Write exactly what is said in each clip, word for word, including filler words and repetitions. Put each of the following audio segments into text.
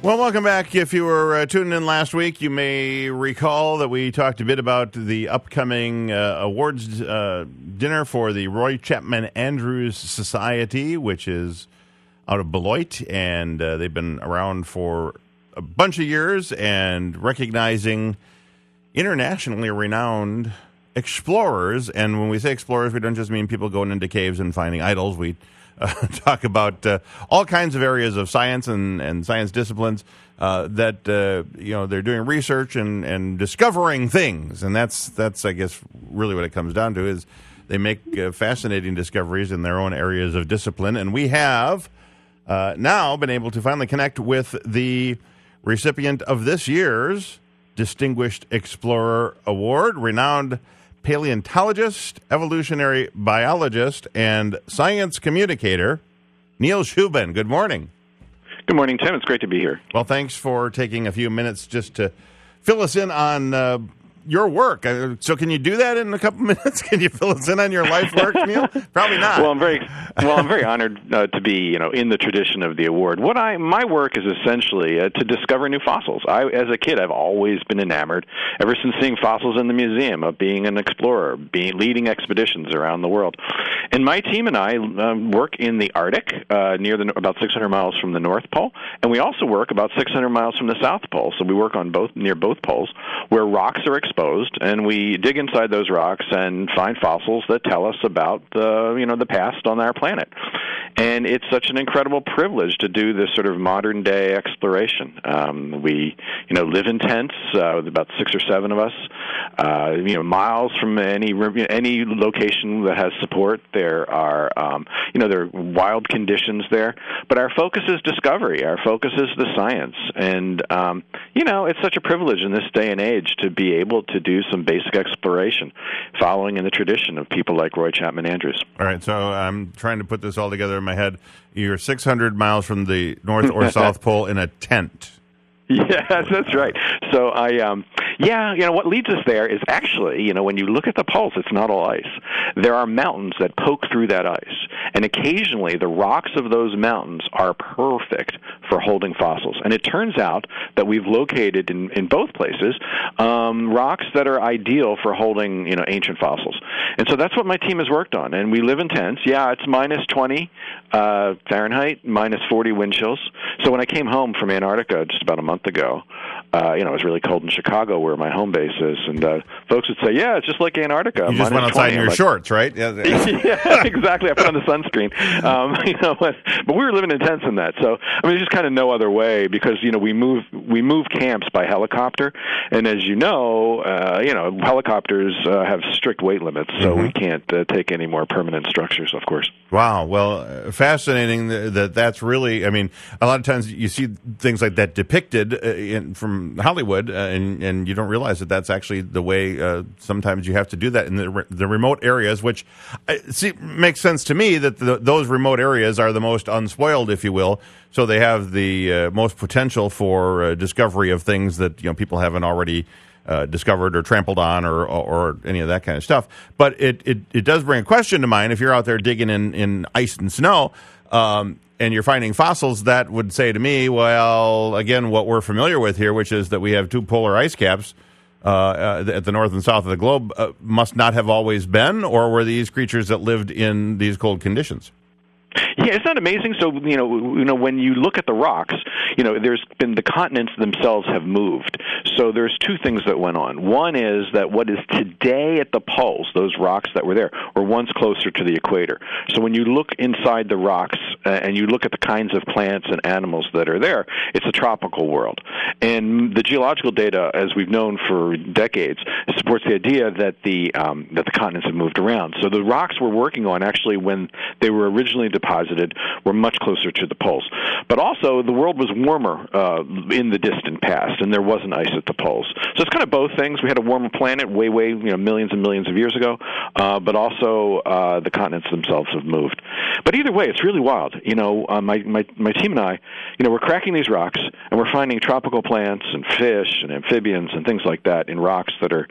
Well, welcome back. If you were uh, tuning in last week, you may recall that we talked a bit about the upcoming uh, awards uh, dinner for the Roy Chapman Andrews Society, which is out of Beloit, and uh, they've been around for a bunch of years and recognizing internationally renowned explorers. And when we say explorers, we don't just mean people going into caves and finding idols. We uh, talk about uh, all kinds of areas of science and, and science disciplines uh, that uh, you know they're doing research and, and discovering things. And that's that's I guess really what it comes down to is they make uh, fascinating discoveries in their own areas of discipline. And we have uh, now been able to finally connect with the recipient of this year's Distinguished Explorer Award, renowned paleontologist, evolutionary biologist, and science communicator, Neil Shubin. Good morning. Good morning, Tim. It's great to be here. Well, thanks for taking a few minutes just to fill us in on uh, your work. Uh, so can you do that in a couple minutes? Can you fill us in on your life work, Neil? Probably not. Well, I'm very well. I'm very honored uh, to be, you know, in the tradition of the award. What I my work is essentially uh, to discover new fossils. I, as a kid, I've always been enamored, ever since seeing fossils in the museum, of being an explorer, being leading expeditions around the world. And my team and I um, work in the Arctic, uh, near the about six hundred miles from the North Pole, and we also work about six hundred miles from the South Pole. So we work on both near both poles, where rocks are exposed. And we dig inside those rocks and find fossils that tell us about the, you know, the past on our planet. And it's such an incredible privilege to do this sort of modern day exploration. Um, we, you know, live in tents, uh, with about six or seven of us, uh, you know, miles from any any location that has support. There are, um, you know, there are wild conditions there. But our focus is discovery. Our focus is the science. And, um, you know, it's such a privilege in this day and age to be able to do some basic exploration, following in the tradition of people like Roy Chapman Andrews. All right, so I'm trying to put this all together in my head. You're six hundred miles from the North or South Pole in a tent. Yes, that's right. So I, um, yeah, you know, what leads us there is actually, you know, when you look at the poles, it's not all ice. There are mountains that poke through that ice, and occasionally the rocks of those mountains are perfect for holding fossils. And it turns out that we've located in, in both places um, rocks that are ideal for holding, you know, ancient fossils. And so that's what my team has worked on. And we live in tents. Yeah, it's minus twenty uh, Fahrenheit, minus forty wind chills. So when I came home from Antarctica just about a month ago, uh, you know, it was really cold in Chicago, where my home base is, and uh, folks would say, "Yeah, it's just like Antarctica." You just went outside in your like, shorts, right? Yeah, yeah, exactly. I put on the sunscreen, um, you know, but, but we were living in tents in that. So I mean, there's just kind of no other way, because you know we move we move camps by helicopter, and as you know, uh, you know, helicopters uh, have strict weight limits, so mm-hmm. we can't uh, take any more permanent structures, of course. Wow. Well, uh, fascinating that that's really. I mean, a lot of times you see things like that depicted uh, in, from Hollywood, uh, and, and you don't realize that that's actually the way uh, sometimes you have to do that in the, re- the remote areas, which uh, see, makes sense to me that the, those remote areas are the most unspoiled, if you will, so they have the uh, most potential for uh, discovery of things that you know people haven't already uh, discovered or trampled on or, or, or any of that kind of stuff. But it, it, it does bring a question to mind. If you're out there digging in, in ice and snow, um, and you're finding fossils, that would say to me, well, again, what we're familiar with here, which is that we have two polar ice caps uh, uh, at the north and south of the globe, uh, must not have always been, or were these creatures that lived in these cold conditions? Yeah, isn't that amazing? So, you know, you know, when you look at the rocks, you know, there's been the continents themselves have moved. So there's two things that went on. One is that what is today at the poles, those rocks that were there, were once closer to the equator. So when you look inside the rocks uh, and you look at the kinds of plants and animals that are there, it's a tropical world. And the geological data, as we've known for decades, supports the idea that the um, that the continents have moved around. So the rocks we're working on, actually, when they were originally deposited, were much closer to the poles. But also, the world was warmer uh, in the distant past, and there wasn't ice at the poles. So it's kind of both things. We had a warmer planet way, way, you know, millions and millions of years ago, uh, but also uh, the continents themselves have moved. But either way, it's really wild. You know, uh, my, my my team and I, you know, we're cracking these rocks, and we're finding tropical plants and fish and amphibians and things like that in rocks that are,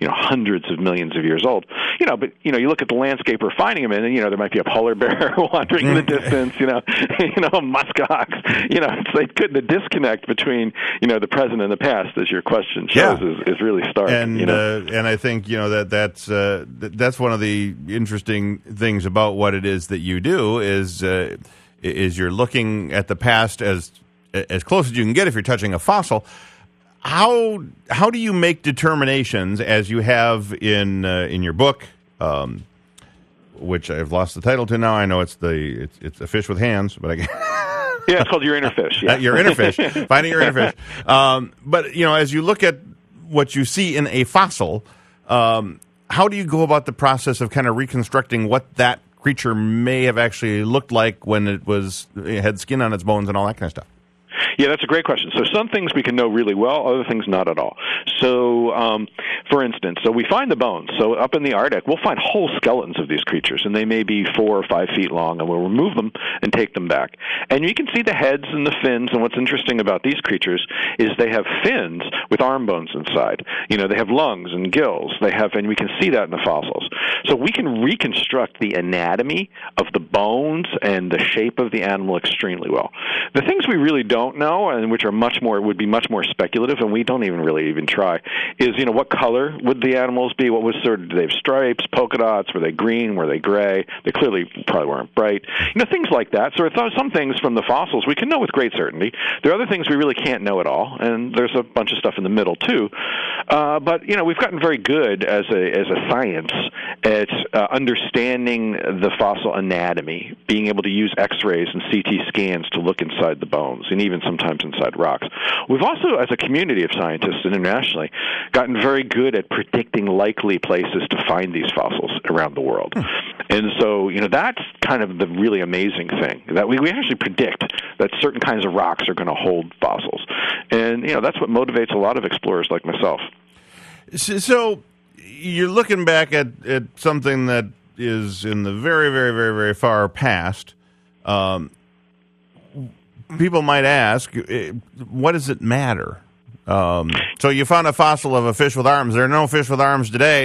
you know, hundreds of millions of years old. You know, but, you know, you look at the landscape we're finding them in, and, you know, there might be a polar bear wandering in the distance, you know, you know, muskox. You know, it's like the disconnect between, you know, the present and the past, as your question shows, yeah. is, is really stark. And you know? uh, and I think, you know, that that's uh, that's one of the interesting things about what it is that you do is uh, is you're looking at the past as as close as you can get if you're touching a fossil. How how do you make determinations, as you have in uh, in your book, um, which I've lost the title to now? I know it's the it's, it's a fish with hands, but I can't. Yeah, it's called Your Inner Fish. Yeah. Your Inner Fish, finding your inner fish. Um, but you know, as you look at what you see in a fossil, um, how do you go about the process of kind of reconstructing what that creature may have actually looked like when it was it had skin on its bones and all that kind of stuff? Yeah, that's a great question. So some things we can know really well, other things not at all. So, um, for instance, so we find the bones. So up in the Arctic, we'll find whole skeletons of these creatures, and they may be four or five feet long, and we'll remove them and take them back. And you can see the heads and the fins, and what's interesting about these creatures is they have fins with arm bones inside. You know, they have lungs and gills. They have, and we can see that in the fossils. So we can reconstruct the anatomy of the bones and the shape of the animal extremely well. The things we really don't know, and which are much more would be much more speculative, and we don't even really even try, is you know what color would the animals be? What was sort of, did they have stripes, polka dots? Were they green? Were they gray? They clearly probably weren't bright. You know, things like that. So some things from the fossils we can know with great certainty. There are other things we really can't know at all, and there's a bunch of stuff in the middle too. Uh, but you know, we've gotten very good as a as a science at uh, understanding the fossil anatomy, being able to use X-rays and C T scans to look inside the bones, and even sometimes inside rocks. We've also, as a community of scientists internationally, gotten very good at predicting likely places to find these fossils around the world. Hmm. And so, you know, that's kind of the really amazing thing, that we, we actually predict that certain kinds of rocks are going to hold fossils. And, you know, that's what motivates a lot of explorers like myself. So you're looking back at, at something that is in the very, very, very, very far past. Um, people might ask, what does it matter? Um, so you found a fossil of a fish with arms. There are no fish with arms today,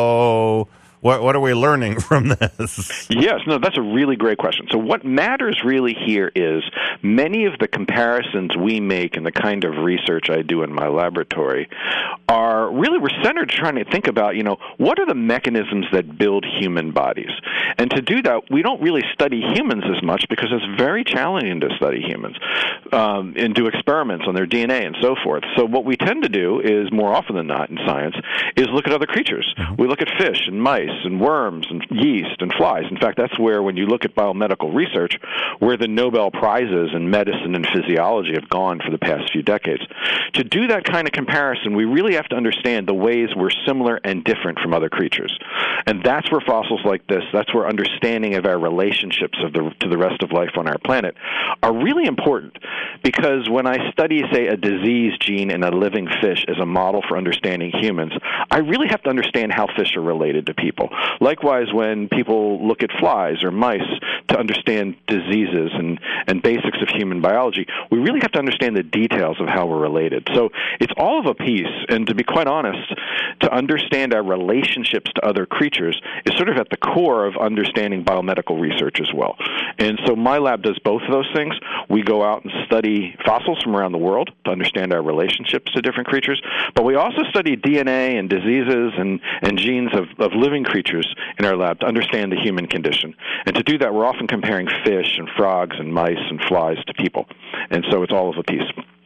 so what, what are we learning from this? Yes, no, that's a really great question. So what matters really here is many of the comparisons we make and the kind of research I do in my laboratory are really, we're centered trying to think about, you know, what are the mechanisms that build human bodies? And to do that, we don't really study humans as much because it's very challenging to study humans um, and do experiments on their D N A and so forth. So what we tend to do is, more often than not in science, is look at other creatures. Mm-hmm. We look at fish and mice and worms and yeast and flies. In fact, that's where, when you look at biomedical research, where the Nobel Prizes in medicine and physiology have gone for the past few decades. To do that kind of comparison, we really have to understand the ways we're similar and different from other creatures. And that's where fossils like this, that's where understanding of our relationships of the, to the rest of life on our planet are really important. Because when I study, say, a disease gene in a living fish as a model for understanding humans, I really have to understand how fish are related to people. Likewise, when people look at flies or mice to understand diseases and, and basics of human biology, we really have to understand the details of how we're related. So it's all of a piece, and to be quite honest, to understand our relationships to other creatures is sort of at the core of understanding biomedical research as well. And so my lab does both of those things. We go out and study fossils from around the world to understand our relationships to different creatures, but we also study D N A and diseases and, and genes of, of living creatures in our lab to understand the human condition. And to do that, we're often comparing fish and frogs and mice and flies to people. And so it's all of a piece.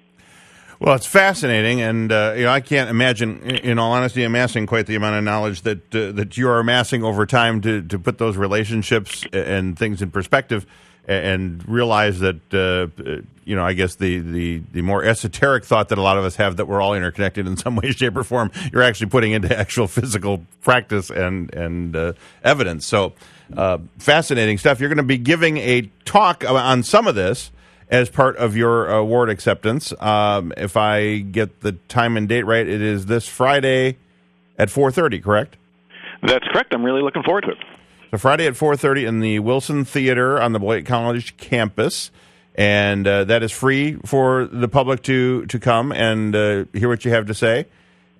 Well, it's fascinating, and uh, you know, I can't imagine, in all honesty, amassing quite the amount of knowledge that uh, that you are amassing over time to, to put those relationships and things in perspective, and realize that uh, you know, I guess the, the, the more esoteric thought that a lot of us have, that we're all interconnected in some way, shape, or form, you're actually putting into actual physical practice and and uh, evidence. So uh, fascinating stuff. You're going to be giving a talk on some of this as part of your award acceptance. Um, if I get the time and date right, it is this Friday at four thirty, correct? That's correct. I'm really looking forward to it. So Friday at four thirty in the Wilson Theater on the Beloit College campus, and uh, that is free for the public to, to come and uh, hear what you have to say.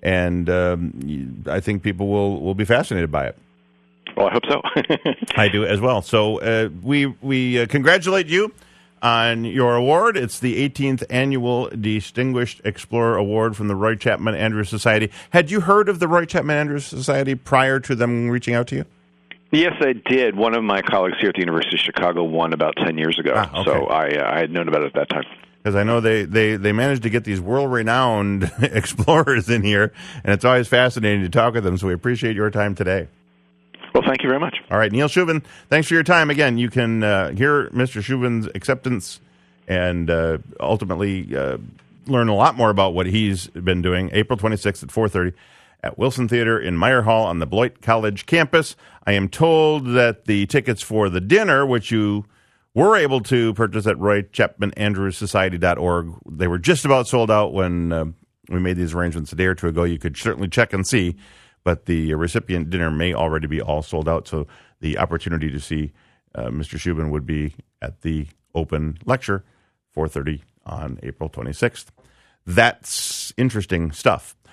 and um, you- I think people will, will be fascinated by it. Well, I hope so. I do as well. So uh, we we uh, congratulate you on your award. It's the eighteenth Annual Distinguished Explorer Award from the Roy Chapman Andrews Society. Had you heard of the Roy Chapman Andrews Society prior to them reaching out to you? Yes, I did. One of my colleagues here at the University of Chicago won about ten years ago, Ah, okay. so I, uh, I had known about it at that time. Because I know they, they, they managed to get these world-renowned explorers in here, and it's always fascinating to talk with them, so we appreciate your time today. Well, thank you very much. All right, Neil Shubin, thanks for your time. Again, you can uh, hear Mister Shubin's acceptance and uh, ultimately uh, learn a lot more about what he's been doing. April twenty-sixth at four thirty at Wilson Theater in Meyer Hall on the Beloit College campus. I am told that the tickets for the dinner, which you were able to purchase at Roy Chapman Andrews Society dot org, they were just about sold out when uh, we made these arrangements a day or two ago. You could certainly check and see, but the recipient dinner may already be all sold out, so the opportunity to see uh, Mister Shubin would be at the open lecture, four thirty on April twenty-sixth. That's interesting stuff.